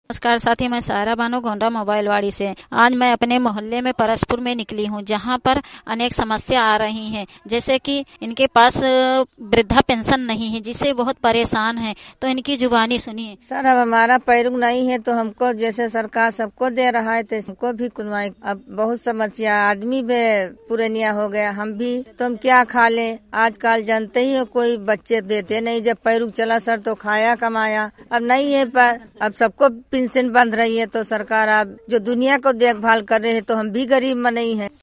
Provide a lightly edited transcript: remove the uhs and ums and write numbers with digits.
नमस्कार साथी, मैं सारा बानो गोंडा मोबाइलवाड़ी से। आज मैं अपने मोहल्ले में परसपुर में निकली हूँ, जहाँ पर अनेक समस्या आ रही हैं। जैसे कि इनके पास वृद्धा पेंशन नहीं है, जिससे बहुत परेशान है। तो इनकी जुबानी सुनिए। सर, अब हमारा पैरुग नहीं है तो हमको जैसे सरकार सबको दे रहा है तो हमको भी कुनवाई। अब बहुत समस्या, आदमी भी पुरानिया हो गया, हम भी तो हम क्या खा लें। आजकल जानते ही हो, कोई बच्चे देते नहीं। जब पैरुग चला सर तो खाया कमाया, अब नहीं है। पर अब सबको पेंशन बंध रही है तो सरकार अब जो दुनिया को देखभाल कर रहे हैं तो हम भी गरीब में नहीं है।